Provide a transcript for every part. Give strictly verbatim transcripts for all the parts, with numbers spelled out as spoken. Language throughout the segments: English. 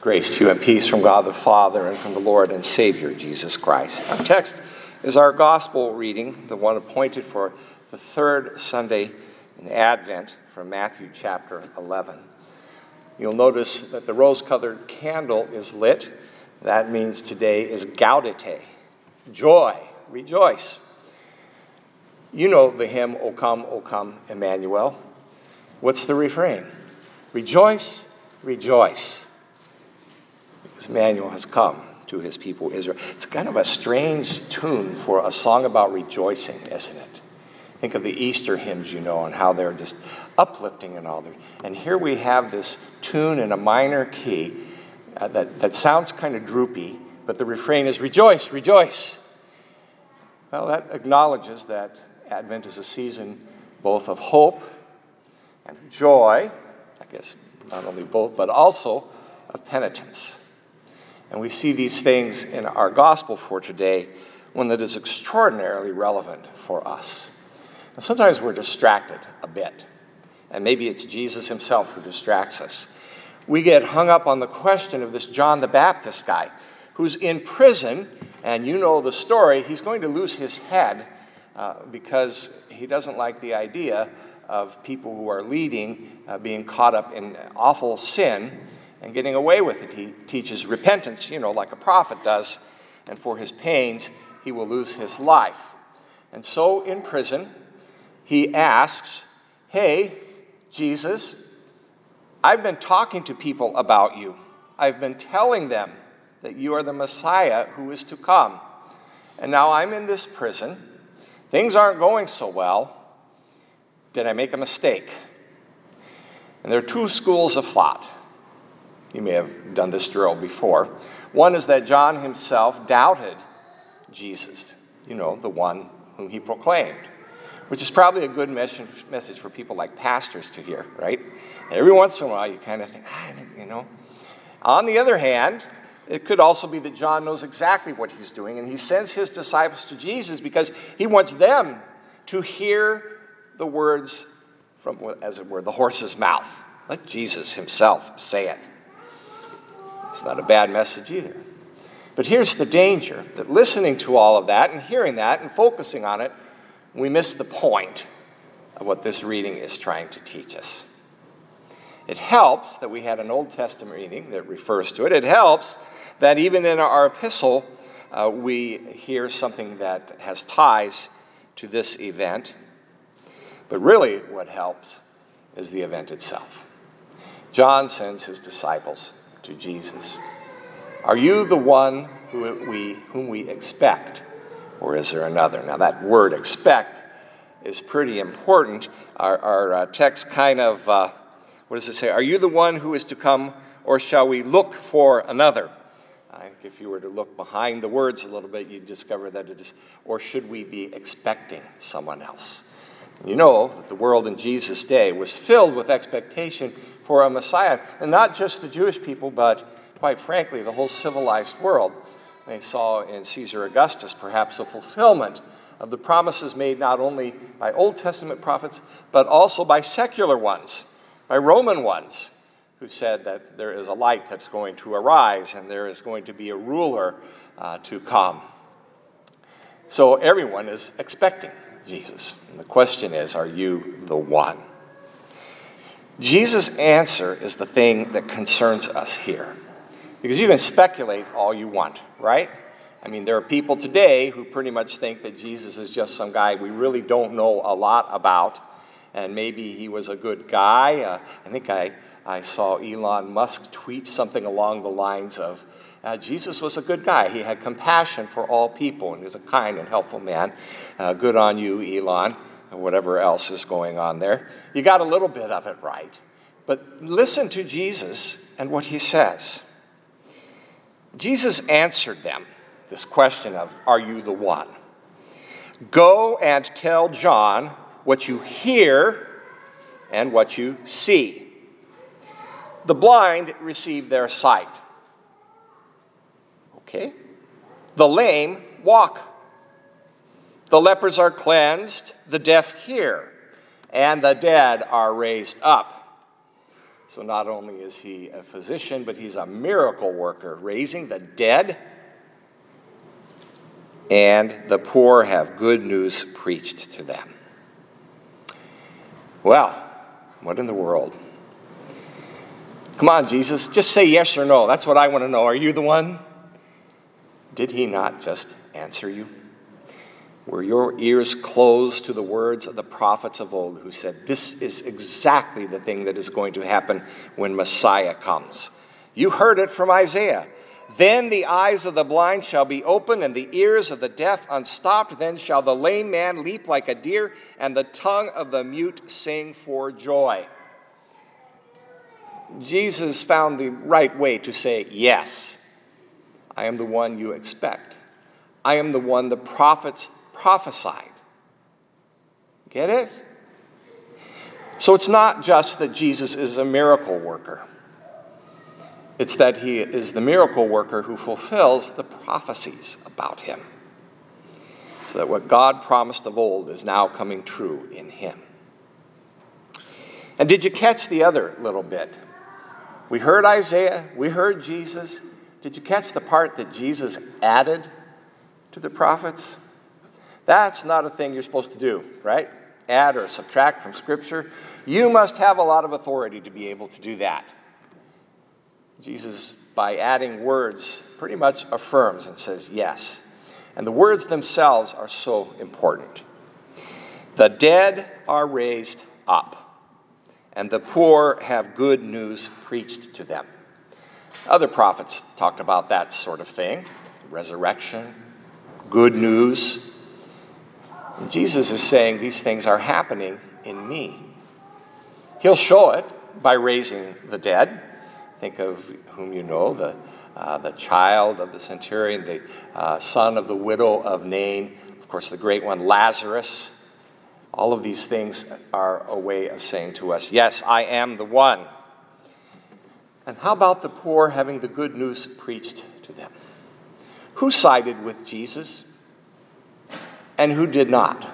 Grace to you and peace from God the Father and from the Lord and Savior, Jesus Christ. Our text is our gospel reading, the one appointed for the third Sunday in Advent, from Matthew chapter eleven. You'll notice that the rose-colored candle is lit. That means today is Gaudete, joy, rejoice. You know the hymn, O come, O come, Emmanuel. What's the refrain? Rejoice, rejoice. Because Emmanuel has come to his people Israel. It's kind of a strange tune for a song about rejoicing, isn't it? Think of the Easter hymns, you know, and how they're just uplifting and all that. And here we have this tune in a minor key uh, that, that sounds kind of droopy, but the refrain is rejoice, rejoice. Well, that acknowledges that Advent is a season both of hope and joy, I guess not only both, but also of penitence. And we see these things in our gospel for today, one that is extraordinarily relevant for us. And sometimes we're distracted a bit, and maybe it's Jesus himself who distracts us. We get hung up on the question of this John the Baptist guy who's in prison, and you know the story. He's going to lose his head uh, because he doesn't like the idea of people who are leading uh, being caught up in awful sin and getting away with it. He teaches repentance, you know, like a prophet does, and for his pains, he will lose his life. And so in prison, he asks, hey, Jesus, I've been talking to people about you. I've been telling them that you are the Messiah who is to come. And now I'm in this prison. Things aren't going so well. Did I make a mistake? And there are two schools of thought. You may have done this drill before. One is that John himself doubted Jesus, you know, the one whom he proclaimed, which is probably a good message message for people like pastors to hear, right? Every once in a while you kind of think, ah, you know. On the other hand, it could also be that John knows exactly what he's doing, and he sends his disciples to Jesus because he wants them to hear the words from, as it were, the horse's mouth. Let Jesus himself say it. It's not a bad message either. But here's the danger, that listening to all of that and hearing that and focusing on it, we miss the point of what this reading is trying to teach us. It helps that we had an Old Testament reading that refers to it. It helps that even in our epistle, uh, we hear something that has ties to this event. But really what helps is the event itself. John sends his disciples to Jesus. Are you the one who we, whom we expect, or is there another? Now that word expect is pretty important. Our, our uh, text kind of, uh, what does it say? Are you the one who is to come, or shall we look for another? I think if you were to look behind the words a little bit, you'd discover that it is, or should we be expecting someone else? You know that the world in Jesus' day was filled with expectation for a Messiah, and not just the Jewish people, but quite frankly, the whole civilized world. They saw in Caesar Augustus perhaps a fulfillment of the promises made not only by Old Testament prophets, but also by secular ones, by Roman ones, who said that there is a light that's going to arise and there is going to be a ruler uh, to come. So everyone is expecting Jesus. And the question is, are you the one? Jesus' answer is the thing that concerns us here. Because you can speculate all you want, right? I mean, there are people today who pretty much think that Jesus is just some guy we really don't know a lot about, and maybe he was a good guy. Uh, I think I, I saw Elon Musk tweet something along the lines of, uh, Jesus was a good guy. He had compassion for all people, and he was a kind and helpful man. Uh, good on you, Elon, and whatever else is going on there. You got a little bit of it right. But listen to Jesus and what he says. Jesus answered them this question of, are you the one? Go and tell John what you hear and what you see. The blind receive their sight. Okay? The lame walk. The lepers are cleansed, the deaf hear, and the dead are raised up. So not only is he a physician, but he's a miracle worker, raising the dead, and the poor have good news preached to them. Well, what in the world? Come on, Jesus, just say yes or no. That's what I want to know. Are you the one? Did he not just answer you? Were your ears closed to the words of the prophets of old who said, this is exactly the thing that is going to happen when Messiah comes? You heard it from Isaiah. Then the eyes of the blind shall be opened, and the ears of the deaf unstopped. Then shall the lame man leap like a deer, and the tongue of the mute sing for joy. Jesus found the right way to say, yes, I am the one you expect. I am the one the prophets prophesied. Get it? So it's not just that Jesus is a miracle worker. It's that he is the miracle worker who fulfills the prophecies about him. So that what God promised of old is now coming true in him. And did you catch the other little bit? We heard Isaiah, we heard Jesus. Did you catch the part that Jesus added to the prophets? That's not a thing you're supposed to do, right? Add or subtract from Scripture. You must have a lot of authority to be able to do that. Jesus, by adding words, pretty much affirms and says yes. And the words themselves are so important. The dead are raised up, and the poor have good news preached to them. Other prophets talked about that sort of thing, resurrection, good news. And Jesus is saying these things are happening in me. He'll show it by raising the dead. Think of whom you know, the, uh, the child of the centurion, the uh, son of the widow of Nain, of course the great one, Lazarus. All of these things are a way of saying to us, yes, I am the one. And how about the poor having the good news preached to them? Who sided with Jesus and who did not?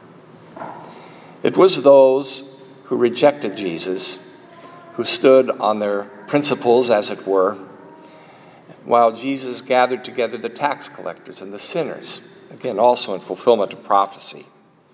It was those who rejected Jesus, who stood on their principles, as it were, while Jesus gathered together the tax collectors and the sinners, again, also in fulfillment of prophecy.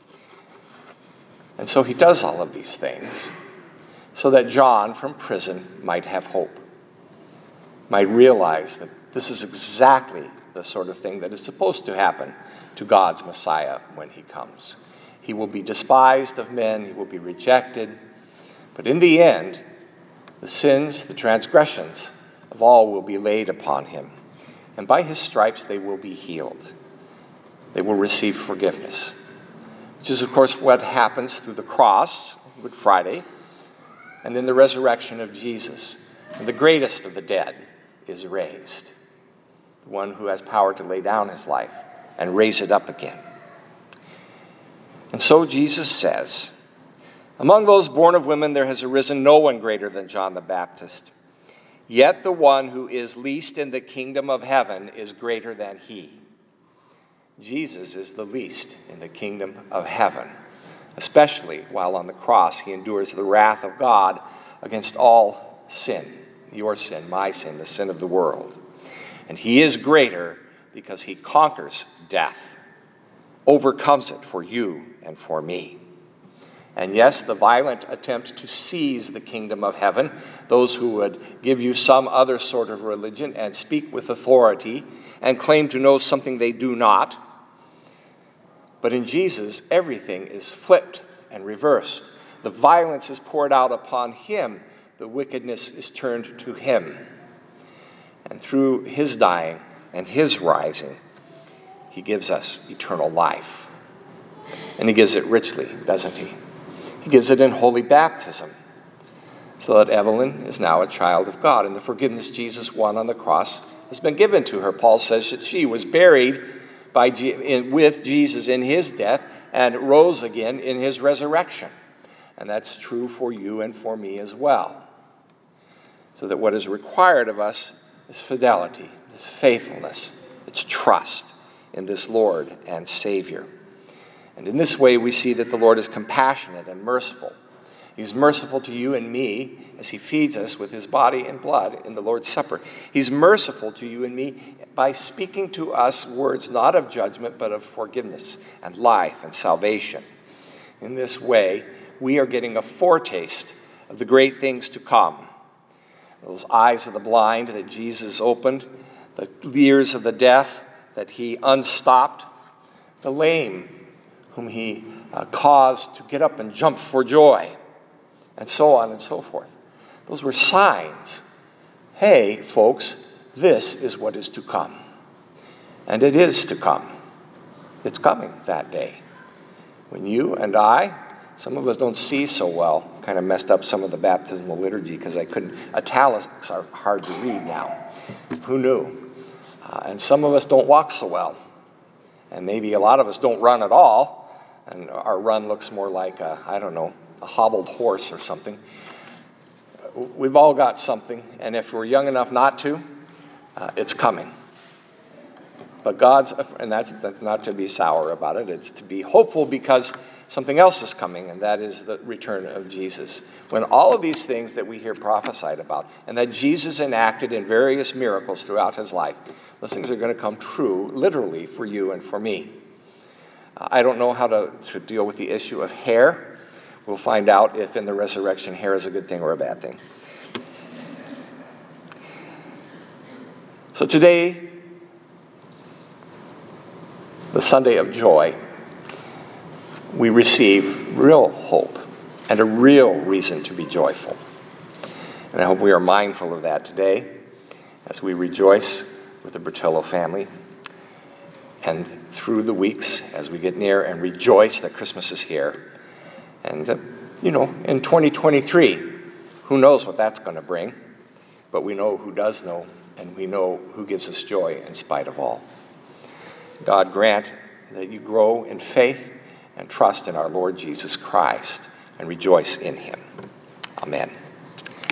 And so he does all of these things so that John from prison might have hope, might realize that this is exactly the sort of thing that is supposed to happen to God's Messiah when he comes. He will be despised of men, he will be rejected, but in the end, the sins, the transgressions of all will be laid upon him, and by his stripes they will be healed. They will receive forgiveness, which is, of course, what happens through the cross, Good Friday, and in the resurrection of Jesus. And the greatest of the dead is raised, the one who has power to lay down his life and raise it up again. And so Jesus says, among those born of women there has arisen no one greater than John the Baptist. Yet the one who is least in the kingdom of heaven is greater than he. Jesus is the least in the kingdom of heaven, especially while on the cross he endures the wrath of God against all sin, your sin, my sin, the sin of the world. And he is greater because he conquers death, overcomes it for you and for me. And yes, the violent attempt to seize the kingdom of heaven, those who would give you some other sort of religion and speak with authority and claim to know something they do not. But in Jesus, everything is flipped and reversed. The violence is poured out upon him. The wickedness is turned to him. And through his dying and his rising, he gives us eternal life. And he gives it richly, doesn't he? He gives it in holy baptism, so that Evelyn is now a child of God, and the forgiveness Jesus won on the cross has been given to her. Paul says that she was buried by G- in, with Jesus in his death and rose again in his resurrection. And that's true for you and for me as well. So that what is required of us is fidelity, is faithfulness, it's trust in this Lord and Savior. And in this way, we see that the Lord is compassionate and merciful. He's merciful to you and me as he feeds us with his body and blood in the Lord's Supper. He's merciful to you and me by speaking to us words not of judgment, but of forgiveness and life and salvation. In this way, we are getting a foretaste of the great things to come. Those eyes of the blind that Jesus opened, the ears of the deaf that he unstopped, the lame whom he uh, caused to get up and jump for joy, and so on and so forth. Those were signs. Hey, folks, this is what is to come. And it is to come. It's coming that day. When you and I, some of us don't see so well, kind of messed up some of the baptismal liturgy because I couldn't, italics are hard to read now. Who knew? Uh, and some of us don't walk so well. And maybe a lot of us don't run at all. And our run looks more like, a, I don't know, a hobbled horse or something. We've all got something. And if we're young enough not to, uh, it's coming. But God's, and that's, that's not to be sour about it. It's to be hopeful because something else is coming, and that is the return of Jesus. When all of these things that we hear prophesied about, and that Jesus enacted in various miracles throughout his life, those things are going to come true, literally, for you and for me. Uh, I don't know how to, to deal with the issue of hair. We'll find out if in the resurrection hair is a good thing or a bad thing. So today, the Sunday of joy, we receive real hope and a real reason to be joyful. And I hope we are mindful of that today as we rejoice with the Bertillo family and through the weeks as we get near and rejoice that Christmas is here. And, uh, you know, in twenty twenty-three, who knows what that's going to bring, but we know who does know, and we know who gives us joy in spite of all. God grant that you grow in faith and trust in our Lord Jesus Christ and rejoice in him. Amen.